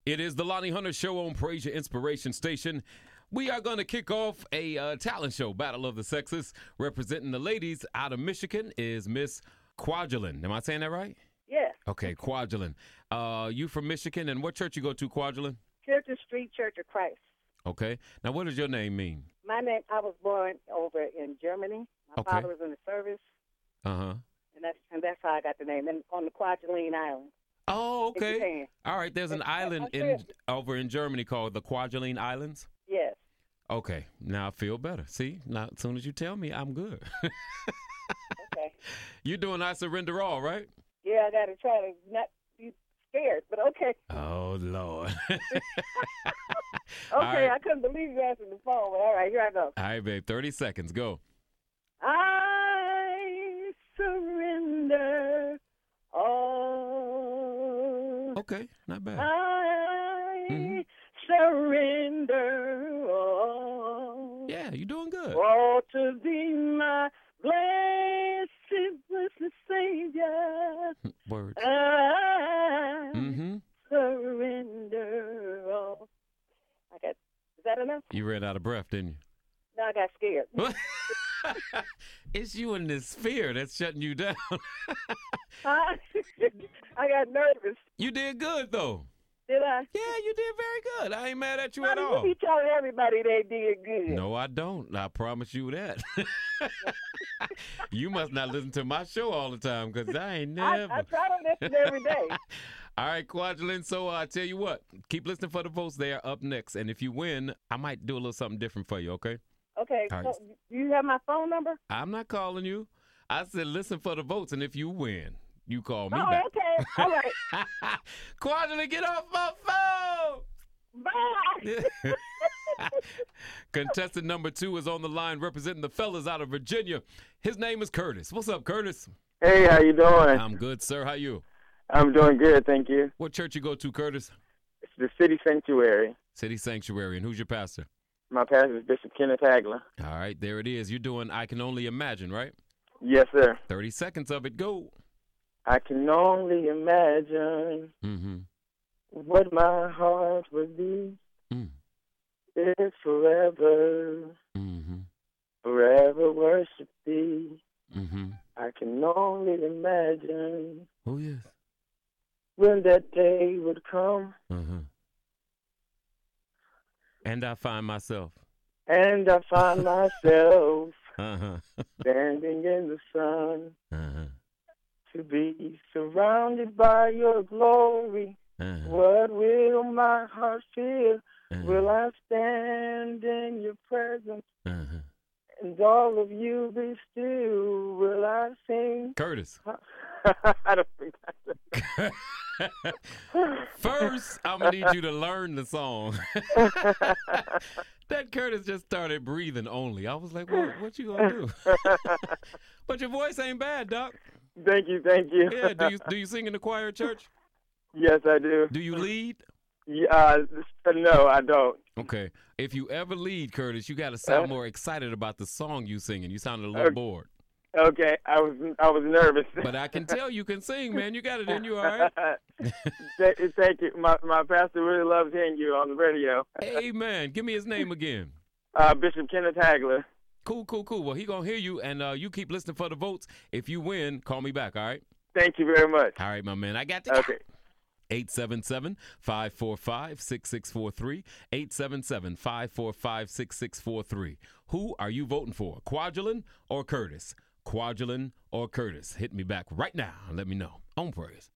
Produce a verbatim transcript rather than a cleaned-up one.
It is the Lonnie Hunter Show on Praise Your Inspiration Station. We are going to kick off a uh, talent show, Battle of the Sexes. Representing the ladies out of Michigan is Miss Kwajalein. Am I saying that right? Yes. Okay, Kwajalein. Uh, you from Michigan, and what church you go to, Kwajalein? Church Street Church of Christ. Okay. Now, what does your name mean? My name, I was born over in Germany. My Okay. father was in the service, Uh-huh. and that's and that's how I got the name. And on the Kwajalein Island. Oh, in okay. Japan. All right, there's an That's- island that's in it. over in Germany called the Kwajalein Islands. Yes. Okay, now I feel better. See, now as soon as you tell me, I'm good. Okay. You're doing I Surrender All, right? Yeah, I got to try to not be scared, but okay. Oh, Lord. Okay, right. I couldn't believe you answered the phone, but all right, here I go. All right, babe, thirty seconds, go. I surrender all. Okay, not bad. I Mhm. surrender all. Yeah, you're doing good. All to thee, my blessed, blessed Savior. Words. I Mm-hmm. surrender all. I got, is that enough? You ran out of breath, didn't No, I got scared. you? It's you and this fear that's shutting you down. I I got nervous. You did good, though. Did I? Yeah, you did very good. I ain't mad at you at Honey, all. you be telling everybody they did good. No, I don't. I promise you that. You must not listen to my show all the time because I ain't I, never. I try to listen every day. All right, Kwajalein. So I uh, tell you what, keep listening for the votes. They are up next. And if you win, I might do a little something different for you, okay? Okay, All so right. do you have my phone number? I'm not calling you. I said listen for the votes. And if you win, you call me Oh, back. okay. All right. Kwajalein, get off my phone. Bye. Contestant number two is on the line representing the fellas out of Virginia. His name is Curtis. What's up, Curtis? Hey, how you doing? I'm good, sir. How you? I'm doing good, thank you. What church you go to, Curtis? It's the City Sanctuary. City Sanctuary. And who's your pastor? My pastor is Bishop Kenneth Hagler. All right, there it is. You're doing I Can Only Imagine, right? Yes, sir. thirty seconds of it. Go. I can only imagine Mm-hmm. what my heart would be Mm. if forever, Mm-hmm. forever worship thee. Mm-hmm. I can only imagine Oh, yes. when that day would come Uh-huh. And I find myself. and I find myself Uh-huh. standing in the sun Uh-huh. to be surrounded by your glory. Uh-huh. What will my heart feel? Uh-huh. Will I stand in your presence Uh-huh. and all of you be still? Will I sing? Curtis. I don't think that's First, I'm going to need you to learn the song. That Curtis just started breathing only. I was like, what, what you going to do? But your voice ain't bad, Doc. Thank you, thank you. Yeah, do you do you sing in the choir at church? Yes, I do. Do you lead? Yeah, uh, no, I don't. Okay. If you ever lead, Curtis, you got to sound Uh. more excited about the song you singing. You sounded a little Okay. bored. Okay, I was I was nervous. But I can tell you can sing, man. You got it in you, all right? Thank thank you. My my pastor really loves hearing you on the radio. Amen. Give me his name again. Uh, Bishop Kenneth Hagler. Cool, cool, cool. Well, he going to hear you, and uh, you keep listening for the votes. If you win, call me back, all right? Thank you very much. All right, my man. I got to Okay. eight seven seven, five four five, six six four three. eight seven seven, five four five, six six four three. Who are you voting for, Kwajalein or Curtis? Kwajalein or Curtis? Hit me back right now and let me know. On Praise.